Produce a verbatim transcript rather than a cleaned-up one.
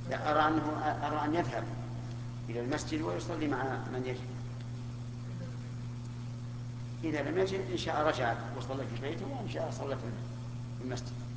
لا، أرى أنه أرى أن يذهب إلى المسجد ويصلي مع من يجب. إذا لم يجد إن شاء رجع وصلى في بيته وإن شاء صلى في المسجد.